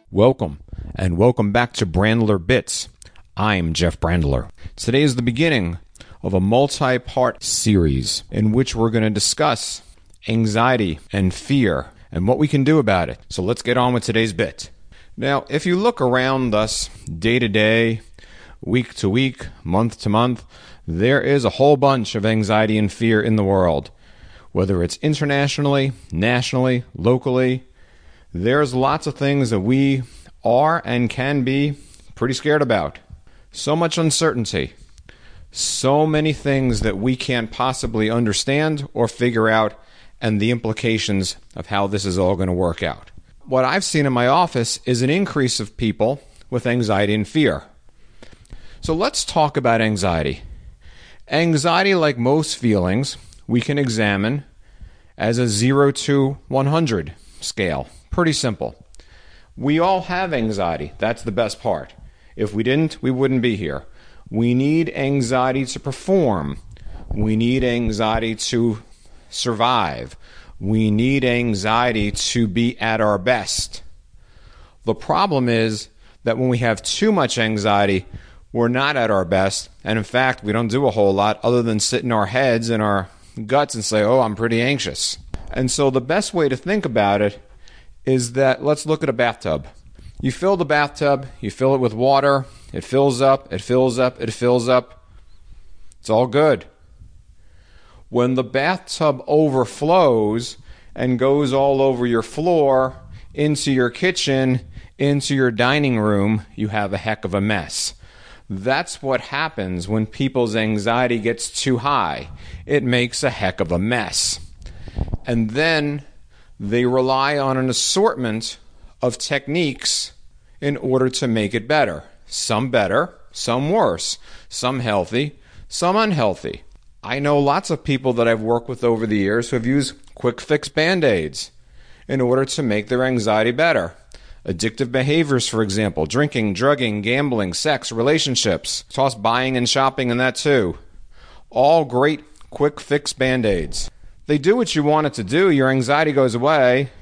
Welcome, and welcome back to Brandler Bits. I'm Jeff Brandler. Today is the beginning of a multi-part series in which we're going to discuss anxiety and fear and what we can do about it. So let's get on with today's bit. Now, if you look around us day to day, week to week, month to month, there is a whole bunch of anxiety and fear in the world. Whether it's internationally, nationally, locally, there's lots of things that we are and can be pretty scared about. So much uncertainty. So many things that we can't possibly understand or figure out, and the implications of how this is all going to work out. What I've seen in my office is an increase of people with anxiety and fear. So let's talk about anxiety. Anxiety, like most feelings, we can examine as a 0 to 100 scale. Pretty simple. We all have anxiety. That's the best part. If we didn't, we wouldn't be here. We need anxiety to perform. We need anxiety to survive. We need anxiety to be at our best. The problem is that when we have too much anxiety, we're not at our best. And in fact, we don't do a whole lot other than sit in our heads and our guts and say, oh, I'm pretty anxious. And so the best way to think about it is that let's look at a bathtub. You fill the bathtub, you fill it with water, it fills up, it fills up, it fills up. It's all good. When the bathtub overflows and goes all over your floor, into your kitchen, into your dining room, you have a heck of a mess. That's what happens when people's anxiety gets too high. It makes a heck of a mess. And then they rely on an assortment of techniques in order to make it better. Some better, some worse, some healthy, some unhealthy. I know lots of people that I've worked with over the years who have used quick fix Band-Aids in order to make their anxiety better. Addictive behaviors, for example, drinking, drugging, gambling, sex, relationships. Toss buying and shopping in that too. All great quick fix Band-Aids. They do what you want it to do. Your anxiety goes away,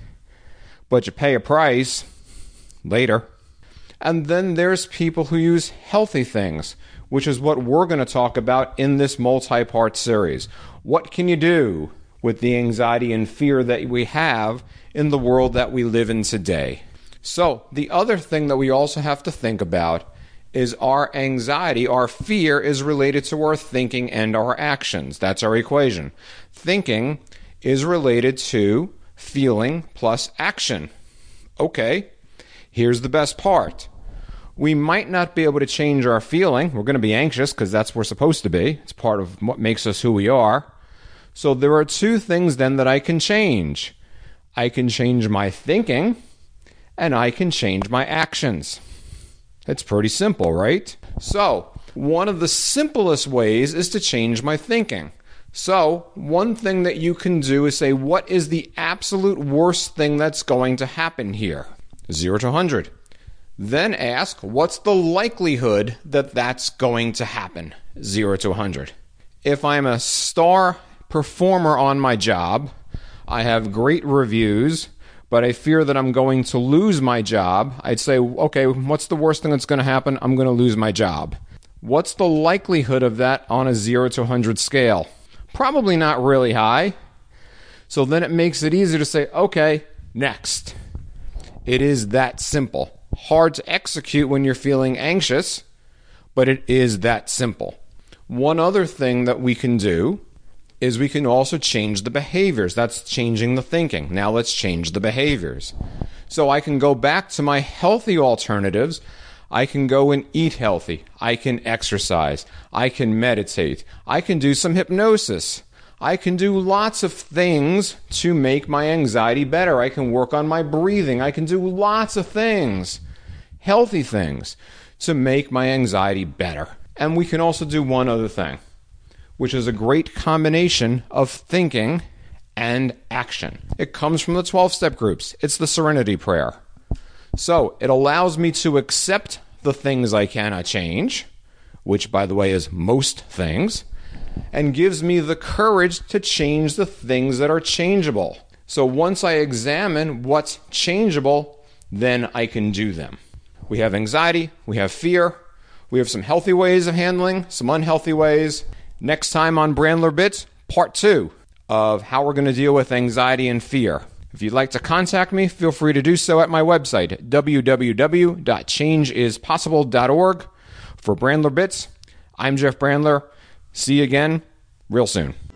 but you pay a price later. And then there's people who use healthy things, which is what we're going to talk about in this multi-part series. What can you do with the anxiety and fear that we have in the world that we live in today? So the other thing that we also have to think about is our anxiety, our fear is related to our thinking and our actions. That's our equation. Thinking is related to feeling plus action. Okay, here's the best part. We might not be able to change our feeling. We're going to be anxious because that's what we're supposed to be. It's part of what makes us who we are. So there are two things then that I can change. I can change my thinking and I can change my actions. It's pretty simple, right? So, one of the simplest ways is to change my thinking. So, one thing that you can do is say, what is the absolute worst thing that's going to happen here? 0 to 100. Then ask, what's the likelihood that that's going to happen? 0 to 100. If I'm a star performer on my job, I have great reviews, but I fear that I'm going to lose my job, I'd say, okay, what's the worst thing that's going to happen? I'm going to lose my job. What's the likelihood of that on a 0 to 100 scale? Probably not really high. So then it makes it easier to say, okay, next. It is that simple. Hard to execute when you're feeling anxious, but it is that simple. One other thing that we can do is we can also change the behaviors. That's changing the thinking. Now let's change the behaviors. So I can go back to my healthy alternatives. I can go and eat healthy. I can exercise. I can meditate. I can do some hypnosis. I can do lots of things to make my anxiety better. I can work on my breathing. I can do lots of things, healthy things, to make my anxiety better. And we can also do one other thing, which is a great combination of thinking and action. It comes from the 12-step groups. It's the Serenity Prayer. So it allows me to accept the things I cannot change, which, by the way, is most things, and gives me the courage to change the things that are changeable. So once I examine what's changeable, then I can do them. We have anxiety, we have fear, we have some healthy ways of handling, some unhealthy ways. Next time on Brandler Bits, part 2 of how we're going to deal with anxiety and fear. If you'd like to contact me, feel free to do so at my website, www.changeispossible.org. For Brandler Bits, I'm Jeff Brandler. See you again real soon.